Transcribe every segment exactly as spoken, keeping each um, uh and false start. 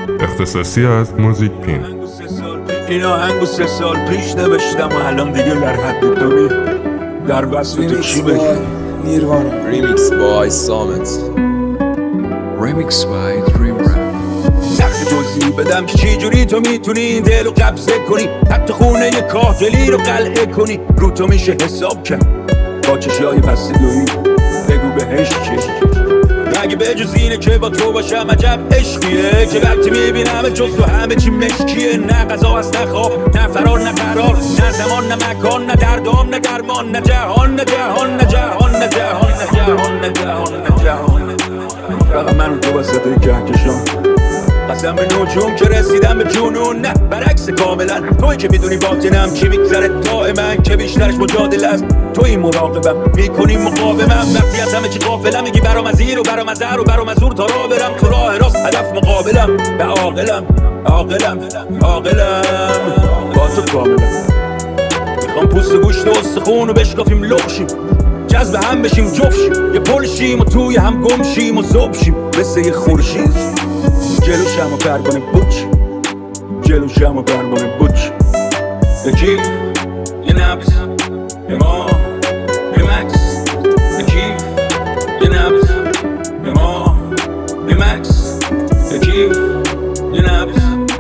اختصاصی از موزیک پین. این آهنگو سه سال پیش نوشتم و الان دیگه در حد دوی در وصف تو چی بگی؟ نیروانا. ریمیکس بای سامت. ریمیکس بای دریم رپ. سخت توضیح بدم که چی جوری تو میتونی این دل رو قبضه کنی، حتی خونه ی کاهلی رو قلعه کنی. رو تو میشه حساب کرد با چشای بسته دوی، بگو بهش چی اگه به جز اینه که با تو باشم عجب عشقیه که وقتی میبینم جز تو همه چی مشکیه. نه غذا هست نه خواب نه فرار نه قرار، نه زمان نه مکان نه دردام نه درمان، نه جهان نه جهان نه جهان نه جهان نه جهان نه جهان نه جهان. فقط من و تو وسطه کهکشان، قسم به نجوم که رسیدم به جنون. نه برعکس کاملا، توی که میدونی باطنم چی میگذره دائما، که بیشترش مجادله است. تو این مراقبم میکنی مقاومم، وقتی از همه چی غافلم میگی برام از این و برام از در و برام از اون تا راه برم تو راه راست. هدف مقابلم به عاقلم عاقلم عاقلم با تو کاملم. میخوام پوست گوشت و استخون رو بشکافیم لخشیم، جذب هم بشیم جفشیم، یه پل شیم و توی هم گم شیم و ذوب شیم مثل یه خورشید. جلو شم و پروانه بوچ، جلو شم و پروانه بوچ. یه کیف یه نبض یه ما یه مکس، یه کیف یه نبض یه ما یه مکس، یه کیف یه نبض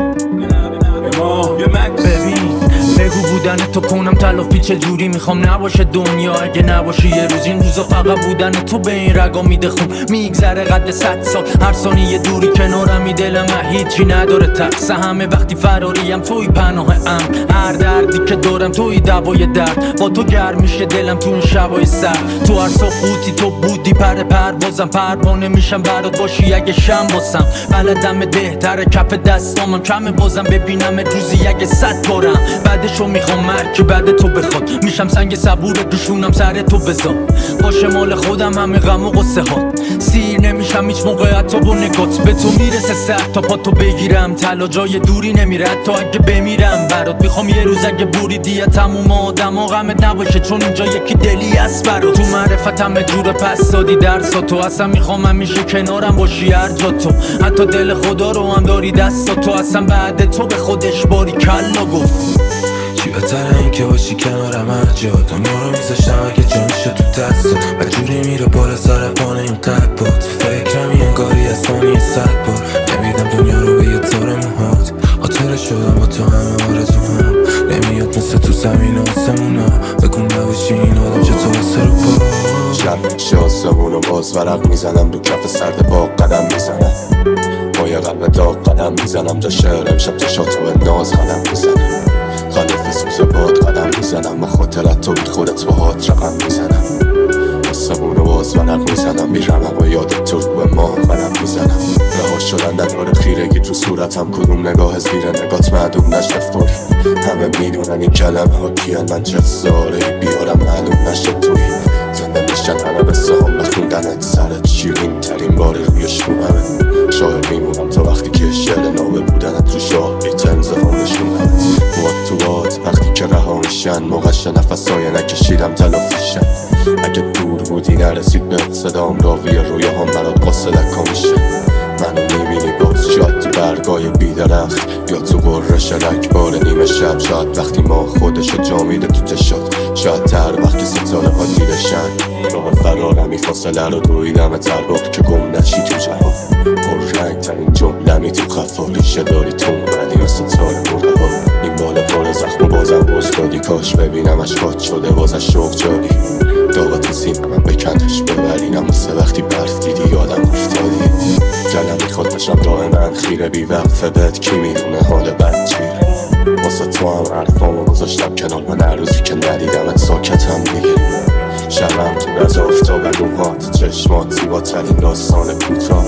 یه ما یه مکس. ببین بگو بودن تو کنم تلافی چجوری میخوام نباشه دنیا اگه نباشی یه روز. این روزا فقط بودن تو به این رگا میده خون، میگذره قد صد سال هر ثانیه دوری کنارمی. دلم هیچی نداره تقصه همه وقتی فراریم توی پناه ام، هر دردی که دارم توی دوای درد. با تو گرم میشه دلم تو این شبای سرد، تو هر سقوطی تو بودی پر پروازم. پروانه میشم برات باشی اگه شم باسم، بلدم بهتره کف دستامم کمه بازم ببینم روزی اگه صد بارم. بعدشو میخوام مرگ بعد تو بخواد، میشم سنگ صبور دوشونم سر تو بذار. باشه مال خودم همه غم و قصه ها، سیر نمیشم هیچ موقع حتی با نگات. به تو میرسه سر تا پا تو بگیرم، تلا جای دوری نمیره حتی اگه بمیرم برات. میخوام یه روز اگه بریدی تموم آدم ها غمت نباشه، چون اینجا یکی دلی هست برات. تو معرفت همه جور پس دادی درسا تو، اصلا میخوام همیشه کنارم باشی هر جا تو. حتی دل خدا رو هم داری دستا تو، اصلا بعد تو به خودش باری کلا گفت. چی بهتره این که باشی کنارم هر جا، دنیا رو میذاشتم اگه جا میشه تو دستات. و جوری میره بالا سر پانه این قبات، فکرم یه انگاری از ثانیه صد بار. نمیدم دنیا رو به یه تار موهات، خاطره شدم با تو همه آرزوهام. نمیاد مثل تو زمین آسمونا، بگو نباشی این آدم چطور سر و پا. شب میشه آسمون و باز ورق میزنم، دو کف سرد باغ قدم میزنم، با یه قلب داغ قدم میزنم. جا شعر امشب چشاتو به ناز قدم میزنم، خلیف سوز باد قدم میزنم. و خاطرت تو بی خودت با هات رقم میزنم، آسمون و باز ورق میزنم. میرم و یادت تو رو به ما قدم میزنم. رها شدن نداره خیرگی تو صورتم، کدوم نگاه زیر نگات معدوم نشه فوری. همه میدونن این کلمه ها کیان، من چه ساره بیارم معلوم نشه توی. زنده میشن همه به سام بخوندنت، سرت شیرین ترین باری روی شونمه. شاهد میمونم تا وقتی که شعر نابه بودنت رو شاه بیتن زفام نشونمت. باد تو باد وقتی که رها میشن، موقعش نفسای نکشیدم تلافیشن. اگه دور بودی نرسید به صدام، راوی روی هم برات قصه لکا میشه. منو میبینی باز شاید تو برگای بیدرخت، یا تو برش رکبار نیمه شب. شاید وقتی ما خودشو جا میده تو چشات، شاید تر وقتی ستاره ها دیرشن. راه فرارمی فاصله رو دویدم ترباق که گم نشی تو جهان. پر رنگ ترین جملمی تو خفا، ریشه داری تو ولی مثل تار مرده ها. این بالا پر زخم و بازم بوز دادی، کاش ببینم اشکات شده بازش شوق جادی. داغا تو سینه من بکنش ببرینم، مثل وقتی برف دیدی یادم افتادی. دلم میخواد باشم دائما خیره بی وقفه بهت، کی میدونه حال بد چیره. واسه تو هم حرفامو گذاشتم کنار، من هر روزی که ندیدمت ساکتم دیگه. شبم تو از آفتاب روحات، چشمات زیباترین داستان کوتاه.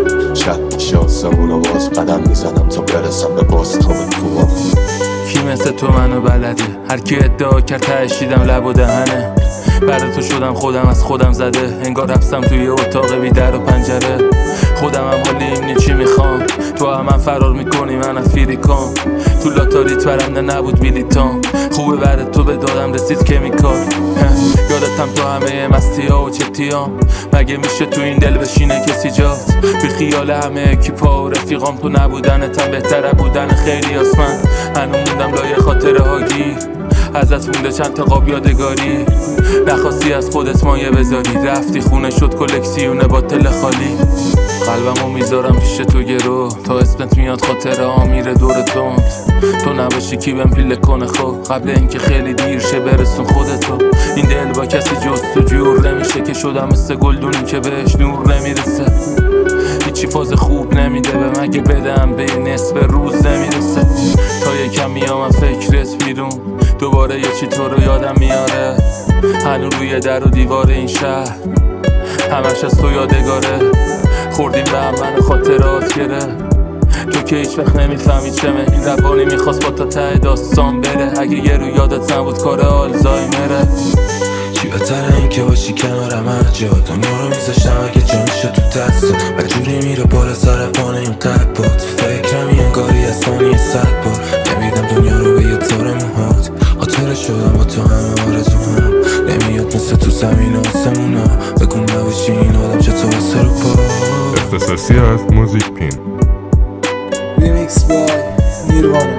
شب میشه آسمون و باز قدم میزنم تا برسم به بازتاب کوها. کی مثل تو منو بلده، هر کی ادعا کرد تهشیدم لب و دهنه. برای تو شدم خودم از خودم زده، انگار حبسم توی اتاق بی در و پنجره. خودم هم حالی اینی چی میخوام. تو هم, هم فرار میکنی من افیریکام. تو لاتاریت برنده نبود بیلیتام. خوبه برد تو به دادم رسید کمیکال. یادتم تو همه مستی ها و چتیام. مگه میشه تو این دل بشینه کسی جات؟ بی خیال همه اکیپا و رفیقام. تو نبودنتم بهتره بودن خیلی آسمن. هنو موندم لای خاطره ها گیر. ازت مونده چند تا قاب یادگاری. نخواستی از خودت مایه بذاری. رفتی خونه شد کلکسیونه با تل خالی. قلبمو میذارم پیش تو گرو. تا اسمت میاد خاطره ها میره دور تند. تو نباشی کی بهم پیله کنه خب. قبل اینکه خیلی دیر شه برسون خودتو. این دل با کسی جز تو جور نمیشه. که شدم مثل گلدونی که بهش نور نمیرسه. هیچی فاز خوب نمیده به مگه بدم به نصف روز نمیرسه. تا یکم میام فکرت بیرون. دوباره یه چی تو رو یادم میاره. هنو روی در و دیوار این شهر همش از تو یادگاره. خوردیم به هم من خاطرات گره. تو که هیچ وقت نمیفهمی چمه. این روانی میخواست با تا ته داستان بره. اگه یه رو یادت نبود کار آلزایمره. چی بهتره این که باشی کنارم هر جا. دنیا رو میذاشتم اگه جانشو تو دستات. و جوری میره بالا سر پانه این قبات. فکرمی انگاری از ثانیه صد بار. نمیدم دنیا رو به یه تار موهات. خاطره شدم با تو همه آرزوها. نمیاد مثل تو زمین آسمونا. بگو نباشی این آدم چطور سر و پا. اختصاصی از موزیک پین. Remix by Nirvana.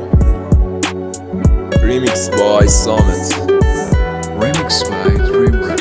Remix by Summit. Remix by Dream Rap.